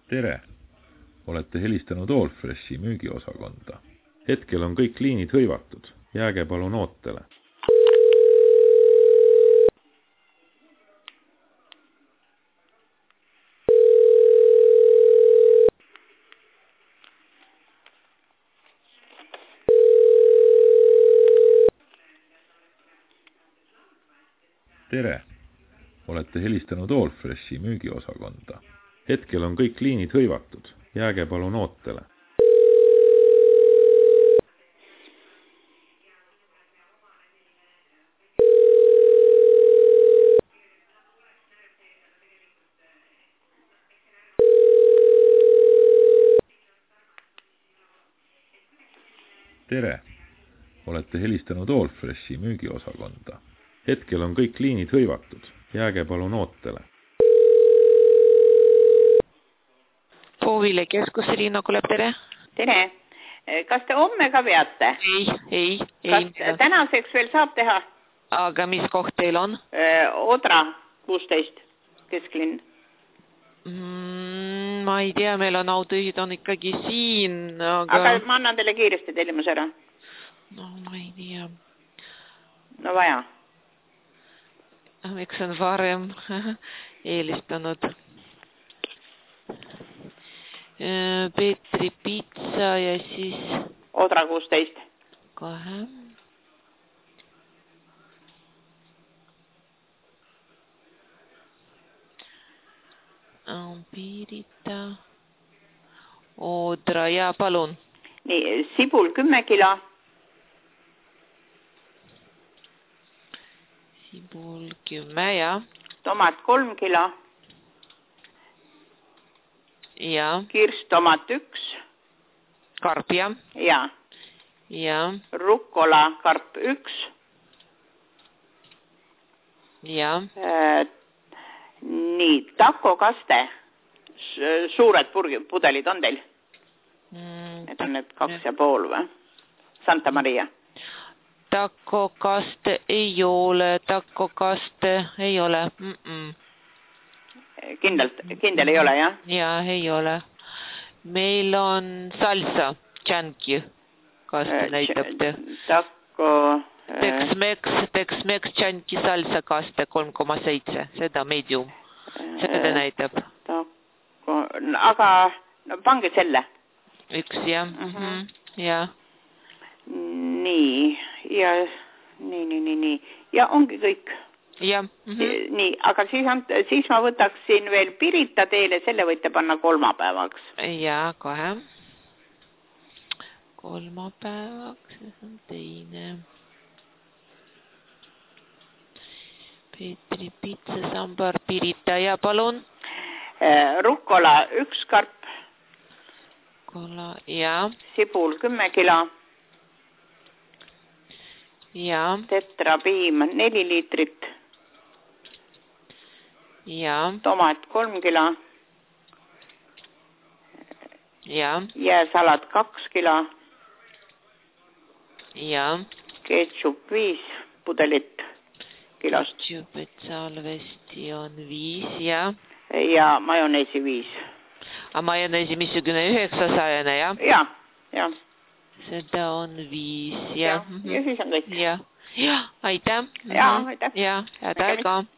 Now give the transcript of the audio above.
Tere! Olete helistanud Allfreshi müügiosakonda. Hetkel on kõik liinid hõivatud. Jääge palun ootele. Tere! Olete helistanud Allfreshi müügiosakonda. Hetkel on kõik liinid hõivatud. Jääge palun ootele. Tere! Olete helistanud Allfreshi müügiosakonda. Hetkel on kõik liinid hõivatud. Jääge palun ootele. Poovile keskus, Riina Kuleb, tere. Tere. Kas te homme ka veate? Ei. Kas tänaseks veel saab teha? Aga mis koht teil on? Odra 16, kesklinn. Ma ei tea, meil on autojuhid on ikkagi siin, aga ma annan teile kiiresti tellimus ära. No ma ei tea. No vaja. Miks on varem eelistanud? Peetri Pitsa ja siis... Odra 16. Kohe. Pirita. Odra, ja palun. Nii, sibul 10 kilo. Sibul 10, ja. Tomat 3 kilo. Ja. Kirstomat 1. Karp, ja. Ja. Ja. Rukkola karp 1. Ja. Nii, takokaste. Suured pudelid on teil? Need on need 2,5 või? Santa Maria. Takokaste ei ole. Kindel ei ole, jah? Ja, ei ole. Meil on salsa, tšanki. Kaste näitab te? Tex-Mex tšanki salsa kaste 3,7. Seda medium. Seda näitab. Aga no, pange selle. 1, jah. Ja. Nii. Ja, nii. Ja ongi kõik. Ja. Nii, aga siis ma võtaksin veel Pirita teile, selle võite panna kolmapäevaks. Ja, kohe. Kolmapäevaks, see on teine. Peetri Pitsa, sambar, Pirita ja palun. Rukkola 1 karp. Rukkola, ja. Sibul 10 kilo. Ja. Tetrapiim 4 liitrit. Ja. Tomat 3 kilo. Ja. Jääsalat 2 kilo. Ja. Ketchup 5 pudelit kilost. Ketchup salvesti on 5, ja. Ja majoneesi 5. A majoneesi missugune 900, ja? Ja. Seda on 5, ja. Ja siis on kõik. Ja, aitäh. Ja, aitäh. Ja, head aega.